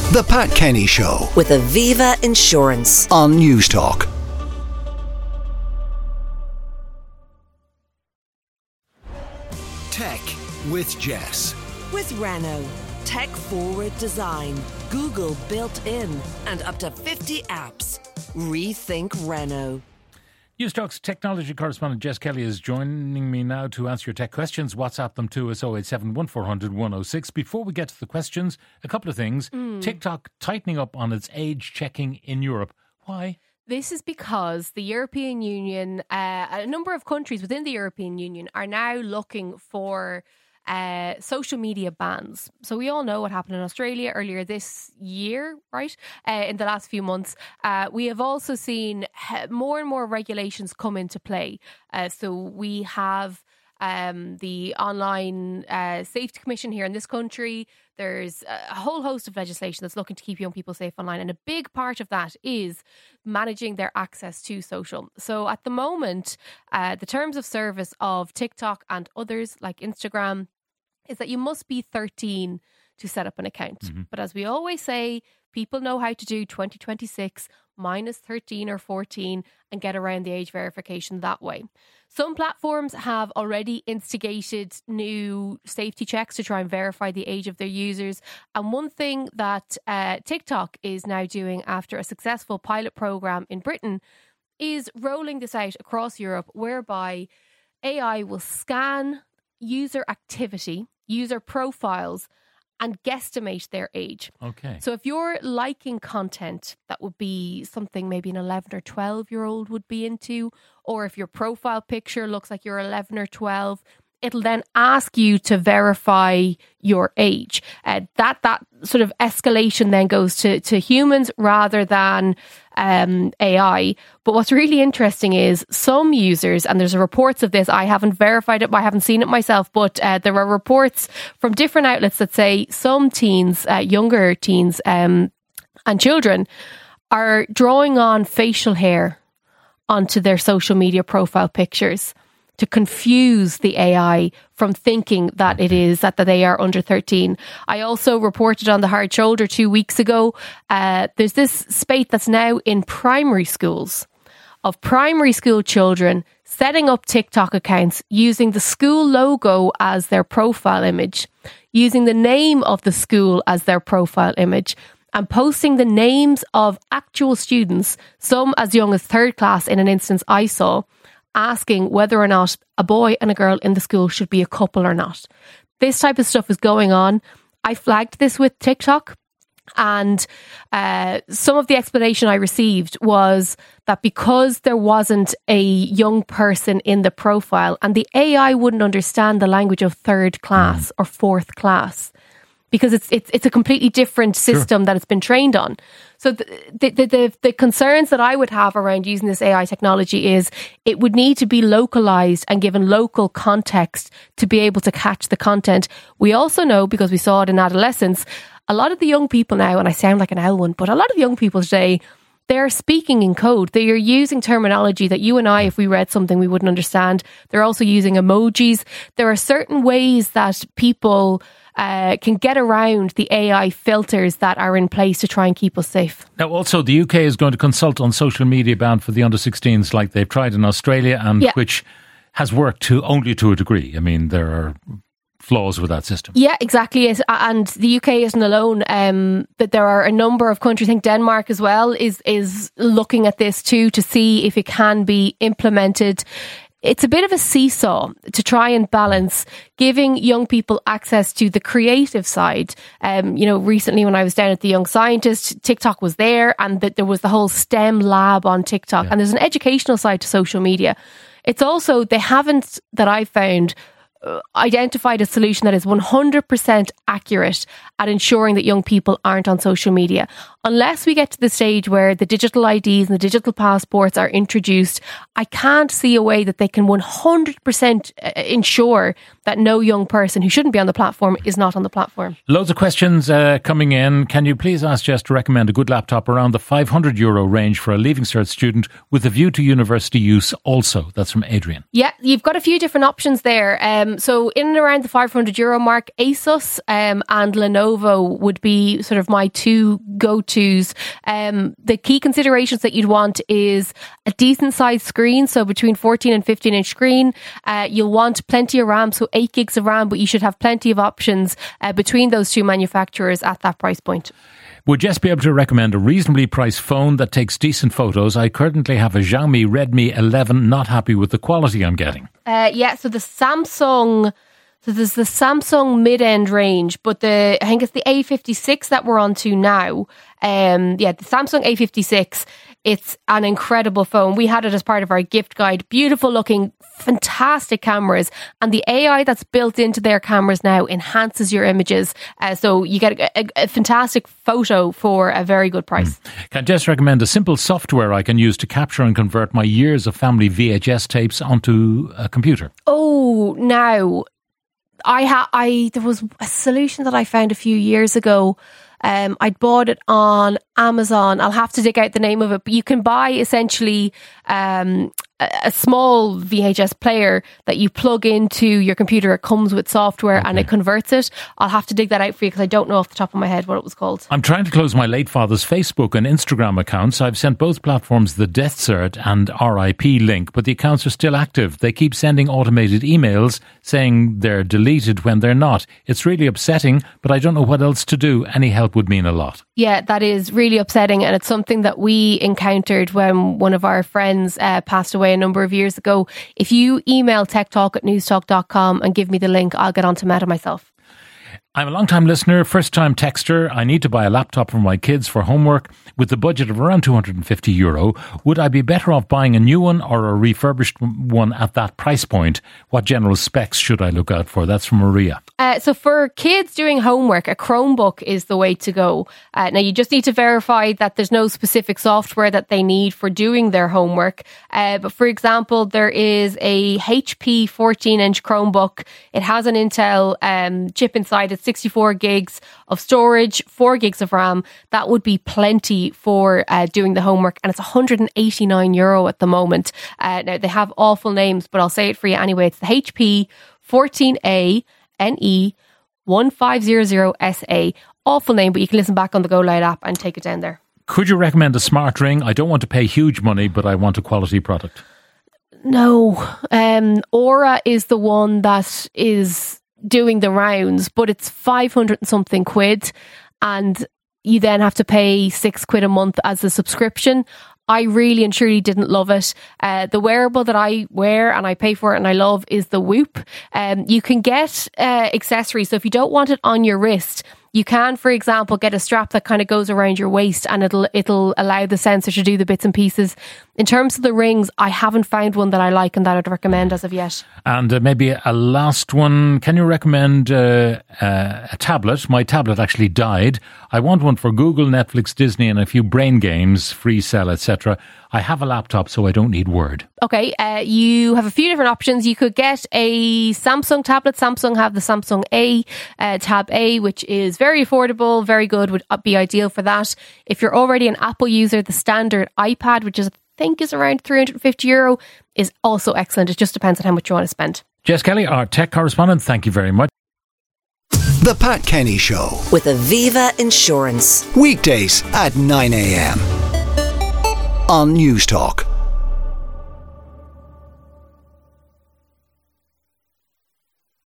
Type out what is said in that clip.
The Pat Kenny Show with Aviva Insurance on Newstalk. Tech with Jess. With Renault. Tech-forward design. Google built in. And up to 50 apps. Rethink Renault. Newstalk's technology correspondent Jess Kelly is joining me now to answer your tech questions. WhatsApp them to us 087 1400 106. Before we get to the questions, a couple of things. TikTok tightening up on its age checking in Europe. Why? This is because the European Union, a number of countries within the European Union are now looking for social media bans. So we all know what happened in Australia earlier this year, right? In the last few months. We have also seen more and more regulations come into play. So we have the Online Safety Commission here in this country. There's a whole host of legislation that's looking to keep young people safe online. And a big part of that is managing their access to social. So at the moment, the terms of service of TikTok and others like Instagram is that you must be 13 to set up an account. Mm-hmm. But as we always say, people know how to do 2026 minus 13 or 14 and get around the age verification that way. Some platforms have already instigated new safety checks to try and verify the age of their users. And one thing that TikTok is now doing after a successful pilot program in Britain is rolling this out across Europe, whereby AI will scan user activity, user profiles, and guesstimate their age. Okay. So if you're liking content that would be something maybe an 11 or 12-year-old would be into, or if your profile picture looks like you're 11 or 12, it'll then ask you to verify your age. That sort of escalation then goes to humans rather than AI. But what's really interesting is some users, and there's reports of this, I haven't verified it, I haven't seen it myself, but there are reports from different outlets that say some teens, younger teens and children are drawing on facial hair onto their social media profile pictures to confuse the AI from thinking that it is that they are under 13. I also reported on The Hard Shoulder 2 weeks ago. There's this spate that's now in primary schools of primary school children setting up TikTok accounts using the school logo as their profile image, using the name of the school as their profile image, and posting the names of actual students, some as young as third class in an instance I saw, asking whether or not a boy and a girl in the school should be a couple or not. This type of stuff is going on. I flagged this with TikTok, and some of the explanation I received was that because there wasn't a young person in the profile and the AI wouldn't understand the language of third class or fourth class, because it's a completely different system that it's been trained on. So the concerns that I would have around using this AI technology is it would need to be localized and given local context to be able to catch the content. We also know, because we saw it in adolescence, a lot of the young people now, and I sound like an owl one, but a lot of young people today, they're speaking in code. They are using terminology that you and I, if we read something, we wouldn't understand. They're also using emojis. There are certain ways that people can get around the AI filters that are in place to try and keep us safe. Now, also, the UK is going to consult on social media ban for the under-16s like they've tried in Australia, and which has worked only to a degree. I mean, there are flaws with that system. Yeah, exactly. And the UK isn't alone. But there are a number of countries, I think Denmark as well, is looking at this too to see if it can be implemented. It's a bit of a seesaw to try and balance giving young people access to the creative side. Recently when I was down at the Young Scientist, TikTok was there, and that there was the whole STEM lab on TikTok. Yeah. And there's an educational side to social media. It's also, they haven't, that I found, identified a solution that is 100% accurate at ensuring that young people aren't on social media. unless we get to the stage where the digital IDs and the digital passports are introduced, I can't see a way that they can 100% ensure that no young person who shouldn't be on the platform is not on the platform. Loads of questions coming in. Can you please ask Jess to recommend a good laptop around the €500 range for a Leaving Cert student with a view to university use also? That's from Adrian. Yeah, you've got a few different options there. So in and around the €500 mark, Asus and Lenovo would be sort of my two go-tos. The key considerations that you'd want is a decent sized screen, so between 14 and 15 inch screen. You'll want plenty of RAM, so 8 gigs of RAM, but you should have plenty of options between those two manufacturers at that price point. Would Jess be able to recommend a reasonably priced phone that takes decent photos? I currently have a Xiaomi Redmi 11, not happy with the quality I'm getting. So the Samsung... So there's the Samsung mid-end range, but I think it's the A56 that we're on to now. The Samsung A56, it's an incredible phone. We had it as part of our gift guide. Beautiful looking, fantastic cameras. And the AI that's built into their cameras now enhances your images. So you get a fantastic photo for a very good price. Can Jess recommend a simple software I can use to capture and convert my years of family VHS tapes onto a computer? Oh, now... there was a solution that I found a few years ago. I'd bought it on Amazon. I'll have to dig out the name of it, but you can buy essentially a small VHS player that you plug into your computer. It comes with software and it converts it. I'll have to dig that out for you because I don't know off the top of my head what it was called. I'm trying to close my late father's Facebook and Instagram accounts. I've sent both platforms the death cert and RIP link, but the accounts are still active. They keep sending automated emails saying they're deleted when they're not. It's really upsetting, but I don't know what else to do. Any help would mean a lot. Yeah, that is really upsetting, and it's something that we encountered when one of our friends passed away a number of years ago. If you email techtalk@newstalk.com and give me the link, I'll get onto Meta myself. I'm a long-time listener, first-time texter. I need to buy a laptop for my kids for homework with a budget of around €250. Would I be better off buying a new one or a refurbished one at that price point? What general specs should I look out for? That's from Maria. So for kids doing homework, a Chromebook is the way to go. Now, you just need to verify that there's no specific software that they need for doing their homework. But for example, there is a HP 14-inch Chromebook. It has an Intel chip inside. It's 64 gigs of storage, 4 gigs of RAM. That would be plenty for doing the homework. And it's €189 at the moment. Now, they have awful names, but I'll say it for you anyway. It's the HP 14A NE 1500SA. Awful name, but you can listen back on the Go Loud app and take it down there. Could you recommend a smart ring? I don't want to pay huge money, but I want a quality product. No. Aura is the one that is doing the rounds, but it's 500 and something quid, and you then have to pay £6 a month as a subscription. I really and truly didn't love it. The wearable that I wear and I pay for it and I love is the Whoop. You can get accessories. So if you don't want it on your wrist, you can, for example, get a strap that kind of goes around your waist and it'll allow the sensor to do the bits and pieces. In terms of the rings, I haven't found one that I like and that I'd recommend as of yet. And maybe a last one. Can you recommend a tablet? My tablet actually died. I want one for Google, Netflix, Disney and a few brain games, free cell, etc. I have a laptop, so I don't need Word. Okay, you have a few different options. You could get a Samsung tablet. Samsung have the Samsung A, Tab A, which is very affordable, very good, would be ideal for that. If you're already an Apple user, the standard iPad, which is I think is around €350, is also excellent. It just depends on how much you want to spend. Jess Kelly, our tech correspondent, thank you very much. The Pat Kenny Show. With Aviva Insurance. Weekdays at 9 a.m. on Newstalk.